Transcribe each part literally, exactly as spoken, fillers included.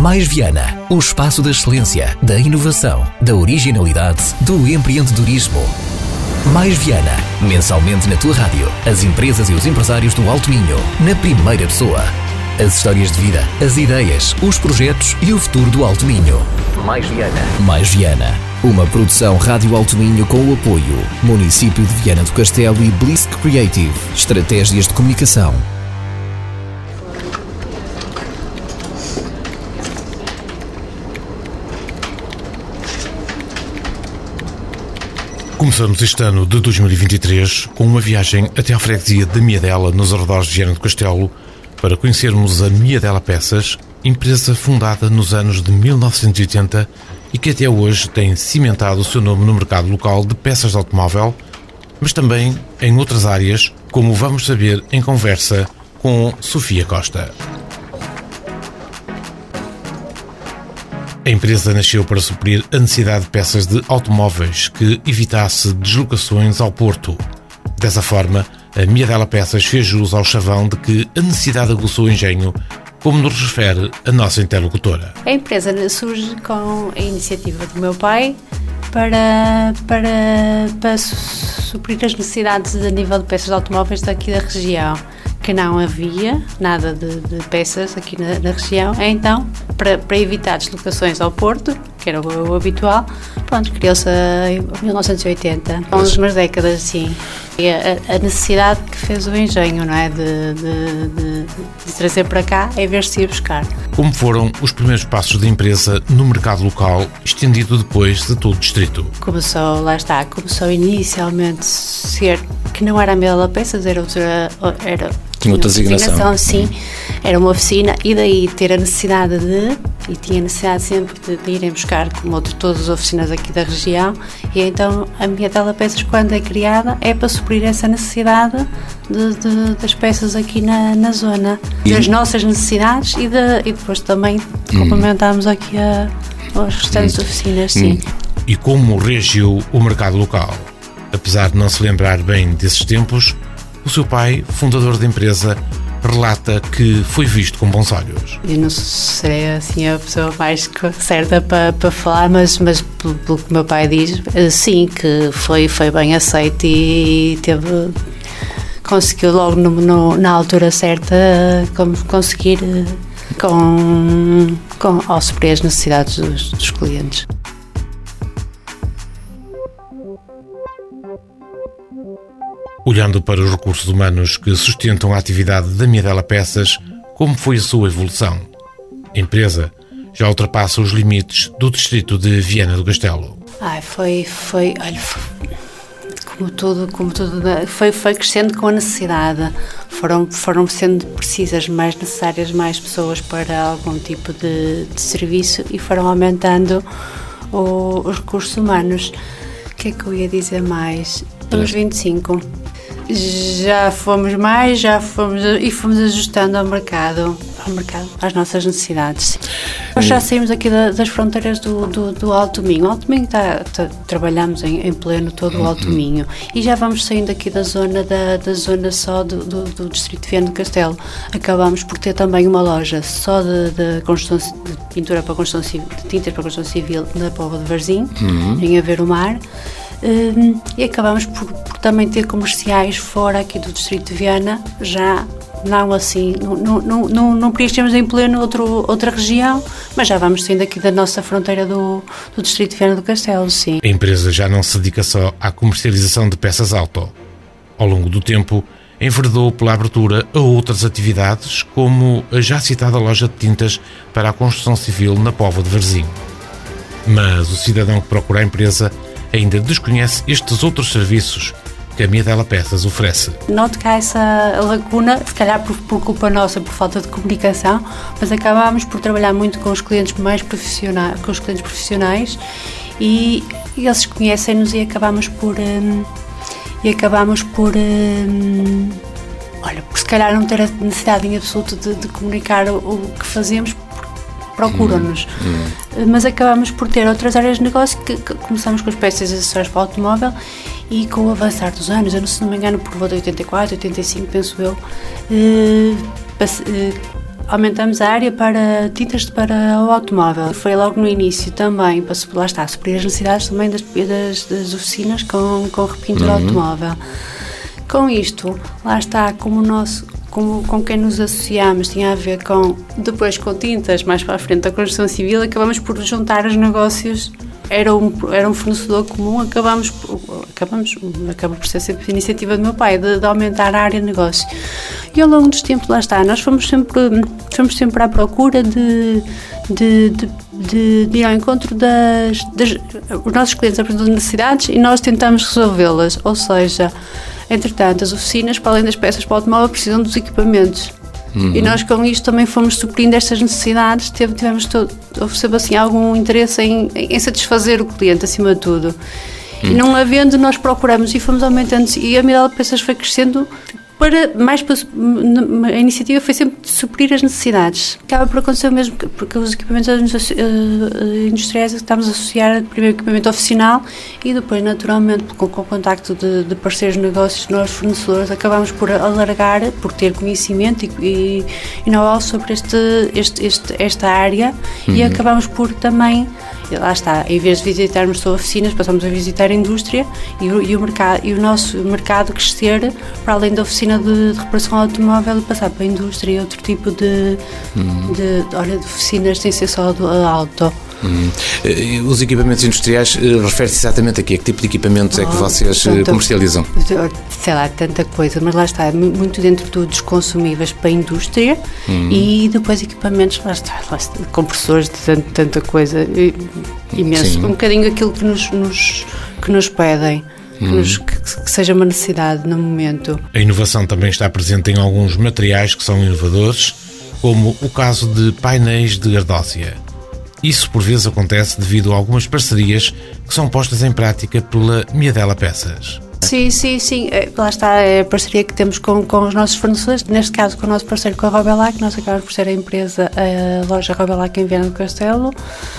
Mais Viana, o espaço da excelência, da inovação, da originalidade, do empreendedorismo. Mais Viana, mensalmente na tua rádio. As empresas e os empresários do Alto Minho, na primeira pessoa. As histórias de vida, as ideias, os projetos e o futuro do Alto Minho. Mais Viana. Mais Viana, uma produção Rádio Alto Minho com o apoio Município de Viana do Castelo e Blisk Creative. Estratégias de comunicação. Começamos este ano de dois mil e vinte e três com uma viagem até à freguesia da Miadela, nos arredores de Viana do Castelo, para conhecermos a Miadela Peças, empresa fundada nos anos de mil novecentos e oitenta e que até hoje tem cimentado o seu nome no mercado local de peças de automóvel, mas também em outras áreas, como vamos saber em conversa com Sofia Costa. A empresa nasceu para suprir a necessidade de peças de automóveis que evitasse deslocações ao Porto. Dessa forma, a Miadela Peças fez jus ao chavão de que a necessidade aguçou o engenho, como nos refere a nossa interlocutora. A empresa surge com a iniciativa do meu pai para, para, para suprir as necessidades a nível de peças de automóveis daqui da região, que não havia nada de, de peças aqui na, na região. Então, para, para evitar deslocações ao Porto, que era o, o habitual, pronto, criou-se em mil novecentos e oitenta, há umas décadas, sim. E a, a necessidade que fez o engenho, não é, de, de, de, de trazer para cá, é ver se ia buscar. Como foram os primeiros passos da empresa no mercado local, estendido depois de todo o distrito? Começou, lá está, começou inicialmente ser, que não era a Miadela Peças, era outra, era tinha outra designação. Sim, era uma oficina, e daí ter a necessidade de, e tinha necessidade sempre de, de irem buscar, como outro, todas as oficinas aqui da região, e então a Miadela Peças, quando é criada, é para suprir essa necessidade de, de, das peças aqui na, na zona, e das nossas necessidades, e, de, e depois também hum. complementarmos aqui a, as restantes hum. oficinas, sim. Hum. E como reagiu o mercado local? Apesar de não se lembrar bem desses tempos, o seu pai, fundador da empresa, relata que foi visto com bons olhos. Eu não serei assim a pessoa mais certa para, para falar, mas, mas pelo, pelo que meu pai diz, sim, que foi, foi bem aceito e teve, conseguiu logo no, no, na altura certa como conseguir com, com, ao suprir as necessidades dos, dos clientes. Olhando para os recursos humanos que sustentam a atividade da Miadela Peças, como foi a sua evolução? A empresa já ultrapassa os limites do distrito de Viana do Castelo. Ai, foi, foi, olha, foi, como tudo, como tudo, foi, foi crescendo com a necessidade. Foram, foram sendo precisas, mais necessárias, mais pessoas para algum tipo de, de serviço, e foram aumentando o, os recursos humanos. O que é que eu ia dizer mais? Somos vinte e cinco. Já fomos mais, já fomos e fomos ajustando ao mercado, ao mercado, às nossas necessidades. Nós já saímos aqui da, das fronteiras do, do, do Alto Minho. O Alto Minho está, está, trabalhamos em, em pleno todo o Alto Minho, e já vamos saindo aqui da zona da, da zona só do, do, do distrito de Viana do Castelo. Acabamos por ter também uma loja só de, de, construção, de pintura para construção civil, de tintas para construção civil na Póvoa de Varzim, uhum. em Aveiro-Mar. Um, e acabamos por, por também ter comerciais fora aqui do distrito de Viana, já não assim, não, não, não, não preenchemos em pleno outro, outra região, mas já vamos saindo aqui da nossa fronteira do, do distrito de Viana do Castelo, sim. A empresa já não se dedica só à comercialização de peças auto. Ao longo do tempo, enverdou pela abertura a outras atividades, como a já citada loja de tintas para a construção civil na Póvoa de Varzim. Mas o cidadão que procura a empresa ainda desconhece estes outros serviços que a Miadela Peças oferece. Noto que há essa lacuna, se calhar por, por culpa nossa, por falta de comunicação, mas acabámos por trabalhar muito com os clientes mais profissionais, com os clientes profissionais, e, e eles conhecem-nos, e acabámos por um, e acabámos por um, olha, por se calhar não ter a necessidade em absoluto de, de comunicar o, o que fazemos. Procuram-nos, hum, hum. mas acabamos por ter outras áreas de negócio, que, que começamos com as peças e acessórios para o automóvel, e com o avançar dos anos, eu não, se não me engano, por volta de oitenta e quatro, oitenta e cinco, penso eu, eh, passe, eh, aumentamos a área para tintas para o automóvel. Foi logo no início também, para lá está, suprir as necessidades também das, das, das oficinas com, com repintura uhum. automóvel. Com isto, lá está, como o nosso, como, com quem nos associamos tinha a ver com, depois com tintas, mais para a frente da construção civil, acabamos por juntar os negócios. Era um, era um fornecedor comum, acabamos, acabamos, acaba por ser sempre a iniciativa do meu pai, de, de aumentar a área de negócio. E ao longo dos tempos, lá está, nós fomos sempre, fomos sempre à procura de, de, de, de, de ir ao encontro das, das... Os nossos clientes apresentam necessidades e nós tentamos resolvê-las, ou seja, entretanto, as oficinas, para além das peças para o automóvel, precisam dos equipamentos. Uhum. E nós com isto também fomos suprindo estas necessidades, tivemos todo, houve sempre assim algum interesse em, em satisfazer o cliente acima de tudo. Uhum. E não havendo, nós procuramos e fomos aumentando, e a Midela Peças foi crescendo para mais para, a iniciativa foi sempre de suprir as necessidades. Acaba por acontecer o mesmo, porque os equipamentos industriais estamos a associar primeiro equipamento oficinal e depois, naturalmente, com, com o contacto de, de parceiros de negócios, nós fornecedores, acabamos por alargar, por ter conhecimento e, e, e know-how sobre este, este, este, esta área uhum. e acabamos por também, lá está, em vez de visitarmos só oficinas, passamos a visitar a indústria e o, e o, mercado, e o nosso mercado crescer para além da oficina de, de reparação automóvel e passar para a indústria e outro tipo de, uhum. de, de, olha, de oficinas sem ser só do auto. Hum. Os equipamentos industriais refere-se exatamente a quê? Que tipo de equipamentos oh, é que vocês tanta, comercializam? Sei lá, tanta coisa, mas lá está, muito dentro do, dos consumíveis para a indústria hum. e depois equipamentos, lá está, lá está compressores de tanta, tanta coisa, imenso, Sim. um bocadinho aquilo que nos, nos, que nos pedem. Que, nos, que, que seja uma necessidade no momento. A inovação também está presente em alguns materiais que são inovadores, como o caso de painéis de ardósia. Isso por vezes acontece devido a algumas parcerias que são postas em prática pela Midela Peças. Sim, sim, sim. Lá está a parceria que temos com, com os nossos fornecedores, neste caso com o nosso parceiro, com a Robelac. Nós acabamos por ser a empresa, a loja Robelac em Viana do Castelo.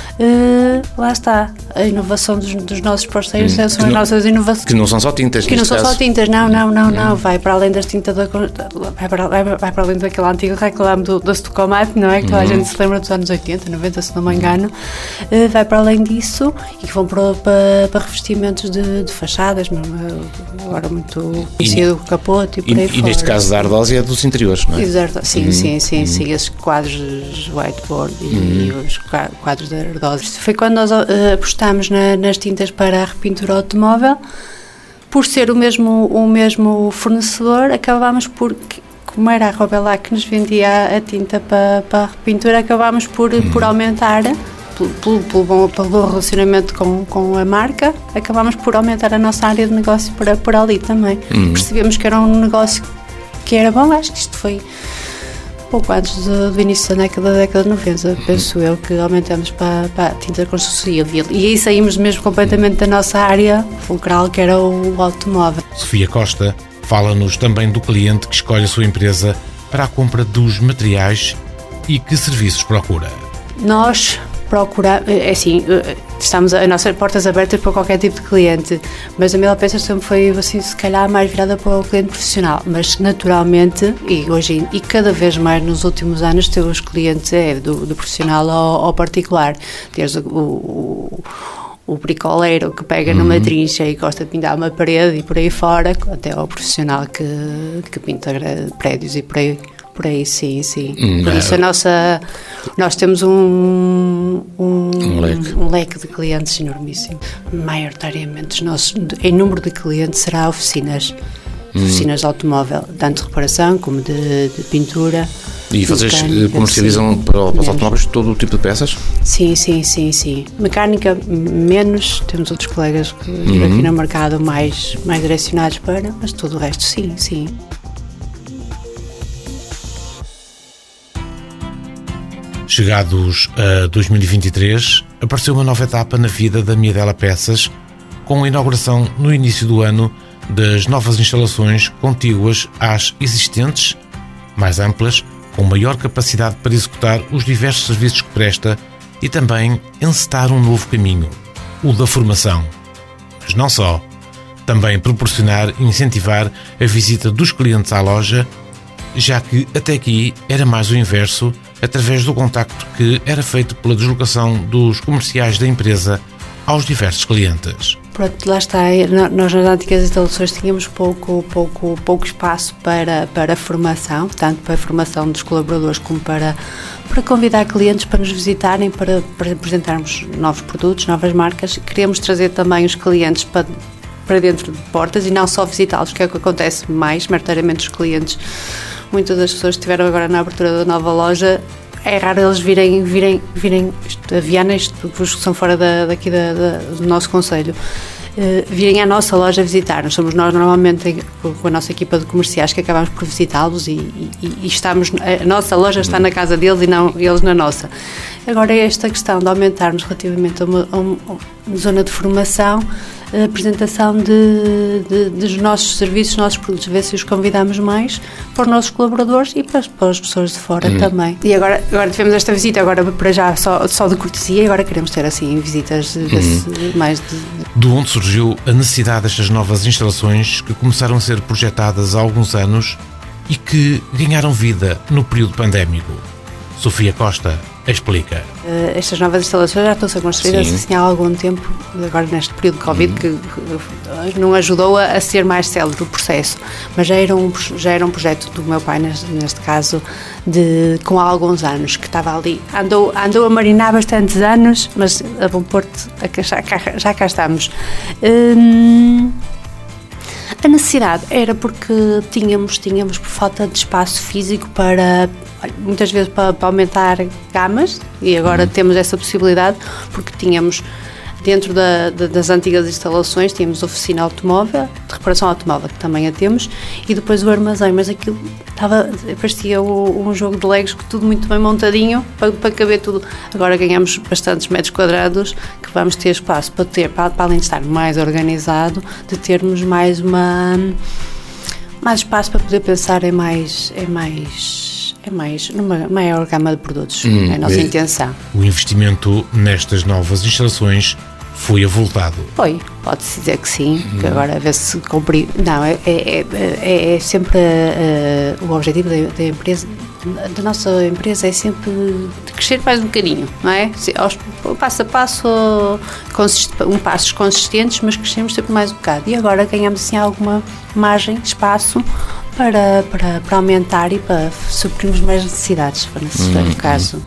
Uh, lá está, a inovação dos, dos nossos parceiros hum, são as não, nossas inovações. Que não são só tintas, Que não são caso. só tintas, não, não, não, hum. não. Vai para além das tintas, da, vai, para, vai, vai para além daquele antigo reclame do, do Stucomat, não é? Que toda hum. a gente se lembra dos anos oitenta, noventa, se não me engano. Uh, vai para além disso e que vão para, para, para revestimentos de, de fachadas, agora muito conhecido, o capote e por aí e, fora. E neste caso da ardósia é dos interiores, não é? Exato, sim, hum. sim, sim, hum. sim. Esses quadros whiteboard e, hum. e os quadros da ardósia. Foi quando nós uh, apostámos na, nas tintas para a repintura automóvel. Por ser o mesmo, o mesmo fornecedor, acabámos por, como era a Robelac que nos vendia a tinta para, para a repintura, acabámos por, hum. por aumentar, pelo, pelo, pelo, bom, pelo bom relacionamento com, com a marca, acabámos por aumentar a nossa área de negócio para, por ali também. Hum. Percebemos que era um negócio que era bom, acho que isto foi pouco antes do, do início da década, da década de noventa, penso eu, que aumentamos para, para a tinta de construção civil. E aí saímos mesmo completamente da nossa área fulcral, que era o automóvel. Sofia Costa fala-nos também do cliente que escolhe a sua empresa para a compra dos materiais e que serviços procura. Nós procuramos, é assim, estamos a nossas portas abertas para qualquer tipo de cliente, mas a Midela Peças sempre foi, assim, se calhar mais virada para o cliente profissional, mas naturalmente, e hoje e cada vez mais nos últimos anos, ter os clientes é do, do profissional ao, ao particular, desde o, o o bricoleiro que pega uhum. numa trincha e gosta de pintar uma parede e por aí fora, até ao profissional que, que pinta prédios e por aí. Por aí, sim, sim. Hum, Por isso, a nossa, nós temos um, um, um, leque. um leque de clientes enormíssimo. Maioritariamente, os nossos, em número de clientes, será oficinas. Hum. Oficinas de automóvel, tanto de reparação como de, de pintura. E vocês mecânica, comercializam sim, para, para os automóveis todo o tipo de peças? Sim, sim, sim, sim. Mecânica, menos. Temos outros colegas que uhum. aqui no mercado mais, mais direcionados para, mas todo o resto, sim, sim. Chegados a dois mil e vinte e três, apareceu uma nova etapa na vida da Midela Peças, com a inauguração no início do ano das novas instalações contíguas às existentes, mais amplas, com maior capacidade para executar os diversos serviços que presta e também encetar um novo caminho, o da formação. Mas não só, também proporcionar e incentivar a visita dos clientes à loja já que até aqui era mais o inverso, através do contacto que era feito pela deslocação dos comerciais da empresa aos diversos clientes. Pronto, lá está, nós nas antigas instalações tínhamos pouco, pouco, pouco espaço para, para formação, tanto para a formação dos colaboradores como para, para convidar clientes para nos visitarem, para, para apresentarmos novos produtos, novas marcas. Queremos trazer também os clientes para, para dentro de portas e não só visitá-los, que é o que acontece mais, maioritariamente os clientes. Muitas das pessoas que estiveram agora na abertura da nova loja, é raro eles virem, virem, virem a Viana, isto, os que são fora da, daqui da, da, do nosso concelho, uh, virem à nossa loja visitar-nos. Somos nós normalmente com a nossa equipa de comerciais que acabamos por visitá-los e, e, e estamos, a nossa loja está na casa deles e não eles na nossa. Agora é esta questão de aumentarmos relativamente a uma, a uma, a uma zona de formação, a apresentação de, de, dos nossos serviços, dos nossos produtos, ver se os convidamos mais para os nossos colaboradores e para as, para as pessoas de fora uhum. também. E agora, agora tivemos esta visita, agora para já só, só de cortesia, e agora queremos ter assim visitas uhum. mais de... De onde surgiu a necessidade destas novas instalações que começaram a ser projetadas há alguns anos e que ganharam vida no período pandémico? Sofia Costa explica. Uh, estas novas instalações já estão a ser construídas assim, há algum tempo, agora neste período de Covid, uhum. que não ajudou a, a ser mais célebre o processo, mas já era um, já era um projeto do meu pai, neste, neste caso, de, com há alguns anos, que estava ali, andou, andou a marinar bastantes anos, mas a Bom Porto já, já cá estamos. Hum, A necessidade era porque tínhamos, tínhamos por falta de espaço físico para, muitas vezes para, para aumentar gamas, e agora uhum. temos essa possibilidade porque tínhamos dentro da, da, das antigas instalações, tínhamos oficina automóvel, de reparação automóvel, que também a temos, e depois o armazém, mas aquilo estava, parecia o, um jogo de legos, tudo muito bem montadinho, para, para caber tudo. Agora ganhamos bastantes metros quadrados, que vamos ter espaço para ter, para, para além de estar mais organizado, de termos mais uma, mais espaço para poder pensar em mais, em mais, em mais, numa maior gama de produtos, hum, é a nossa é, intenção. O investimento nestas novas instalações foi avultado. Foi, pode-se dizer que sim, hum. que agora a ver se cumprir. Não, é, é, é, é sempre uh, o objetivo da, da empresa, da nossa empresa é sempre de crescer mais um bocadinho, não é? Aos, passo a passo, consist, um passos consistentes, mas crescemos sempre mais um bocado. E agora ganhamos assim alguma margem, espaço para, para, para aumentar e para suprirmos mais necessidades, se for necessário hum. o caso.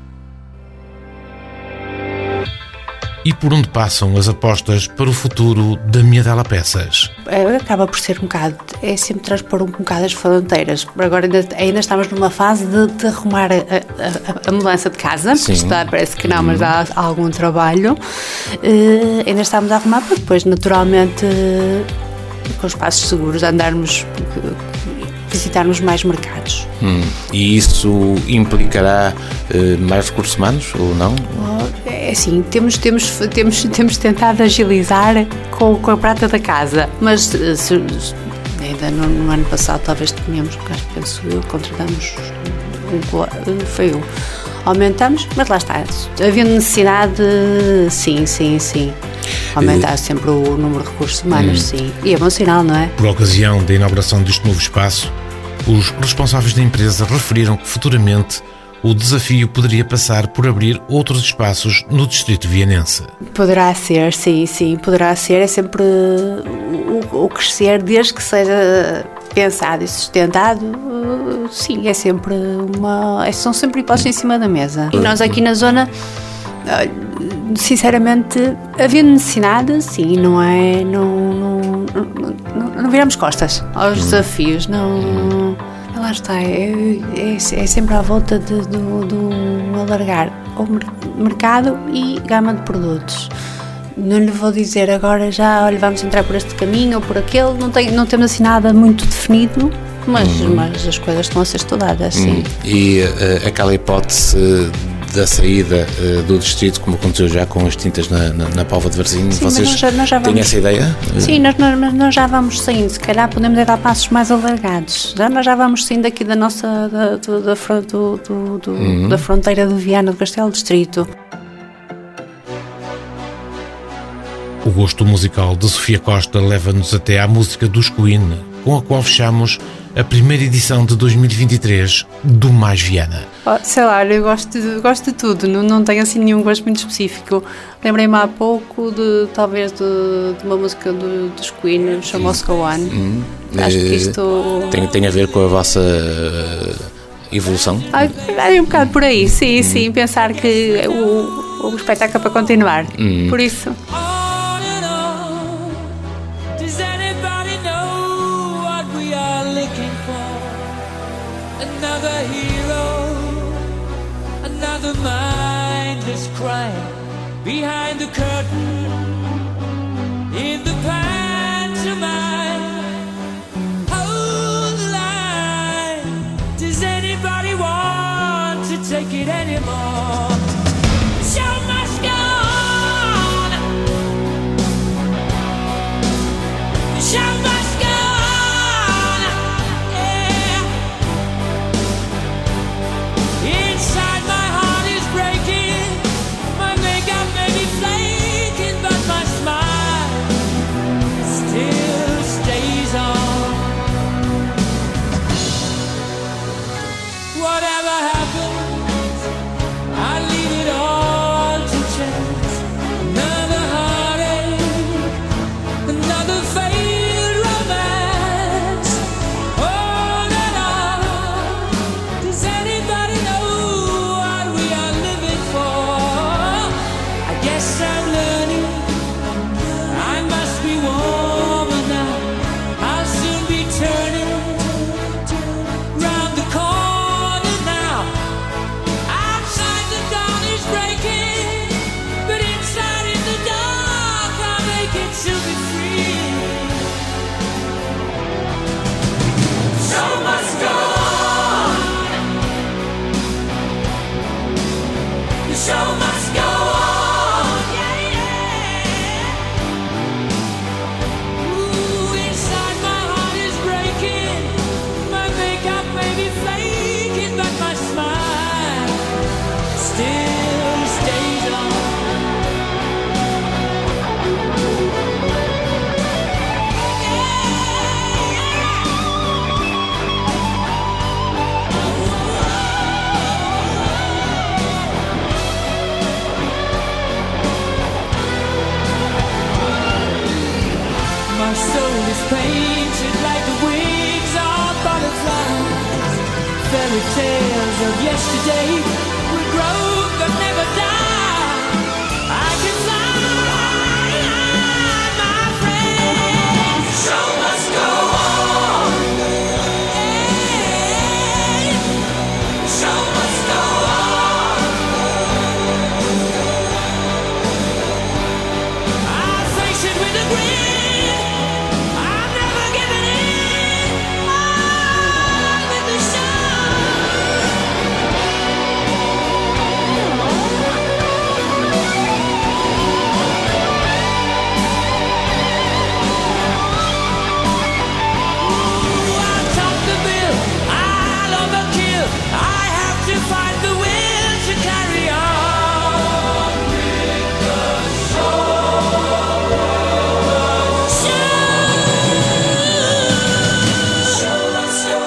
E por onde passam as apostas para o futuro da Miadela Peças? É, acaba por ser um bocado, é sempre transpor um bocado as fronteiras. Agora ainda, ainda estamos numa fase de, de arrumar a, a, a mudança de casa, porque está, parece que não, mas há, há algum trabalho. Uh, ainda estamos a arrumar para depois, naturalmente, uh, com os passos seguros, andarmos, uh, visitarmos mais mercados. Hum. E isso implicará uh, mais recursos humanos ou não? É assim, temos, temos, temos, temos tentado agilizar com, com a prata da casa, mas se, ainda no, no ano passado talvez tínhamos, penso eu, contratamos um, foi eu, aumentamos, mas lá está, havendo necessidade, sim, sim, sim, aumentar uh, sempre o número de recursos humanos, hum. sim, e é bom sinal, não é? Por ocasião da inauguração deste novo espaço, os responsáveis da empresa referiram que futuramente o desafio poderia passar por abrir outros espaços no distrito vianense. Poderá ser, sim, sim, poderá ser. É sempre o, o crescer, desde que seja pensado e sustentado, sim, é sempre uma... são sempre hipóteses em cima da mesa. E nós aqui na zona, sinceramente, havendo necessidade, sim, não é... Não, não, não, não viramos costas aos desafios, não... Lá está, é, é, é sempre à volta de, do, do alargar o mercado e gama de produtos. Não lhe vou dizer agora já, olha, vamos entrar por este caminho ou por aquele, não, tem, não temos assim nada muito definido, mas, hum. mas as coisas estão a ser estudadas, sim. Hum. E uh, aquela hipótese da saída uh, do distrito, como aconteceu já com as tintas na, na, na Póvoa de Varzim, sim, vocês nós já, nós já vamos, têm essa ideia? Sim, nós, nós, nós já vamos saindo, se calhar podemos dar passos mais alargados, já, nós já vamos saindo aqui da nossa, da, do, da, do, do, do, uhum. da fronteira de Viana do Castelo Distrito. O gosto musical de Sofia Costa leva-nos até à música dos Queen, com a qual fechamos a primeira edição de dois mil e vinte e três do Mais Viana? Oh, sei lá, eu gosto de, gosto de tudo, não, não tenho assim nenhum gosto muito específico. Lembrei-me há pouco de, talvez, de, de uma música do, dos Queen, Show Must Go On. Hum, Acho que isto... Tem, tem a ver com a vossa uh, evolução? Ah, é um bocado por aí, sim, hum. sim, pensar que o, o espetáculo é para continuar, hum. por isso... Behind the curtain, in the pantomime, hold the line. Does anybody want to take it anymore? The show must go on. The show must go on. Yeah. Inside my heart is breaking. My makeup may be flaking, but my smile still stays on. Whatever happens, I leave it all to chance. Another heartache, another failed romance. On and on. Does anybody know what we are living for? I guess I'm learning. I must be warmer now. I'll soon be turning round the corner now. Outside the dawn is breaking, but inside in the dark I'll make it to be free. The show must go on. The show must go on. Yeah, yeah. Ooh, inside my heart is breaking. My makeup may be flaking, but my smile still stays on. My soul is painted like the wings of butterflies. Fairy tales of yesterday will grow but never die. I can fly, my friend. The show must go on. Hey, the show must go on. I'll face it with a grin. I'm never giving in. On with the Ooh, I'll top the bill. I'll overkill. I have to find the will to carry on with the show. Show must go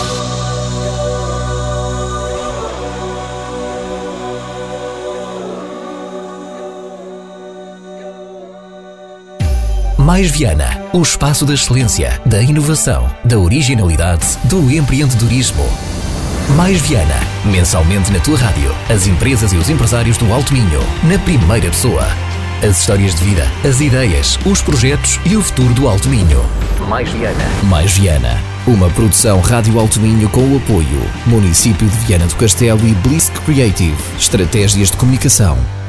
Mais Viana, o espaço da excelência, da inovação, da originalidade, do empreendedorismo. Mais Viana, mensalmente na tua rádio. As empresas e os empresários do Alto Minho, na primeira pessoa. As histórias de vida, as ideias, os projetos e o futuro do Alto Minho. Mais Viana. Mais Viana, uma produção Rádio Alto Minho com o apoio Município de Viana do Castelo e Blisk Creative. Estratégias de comunicação.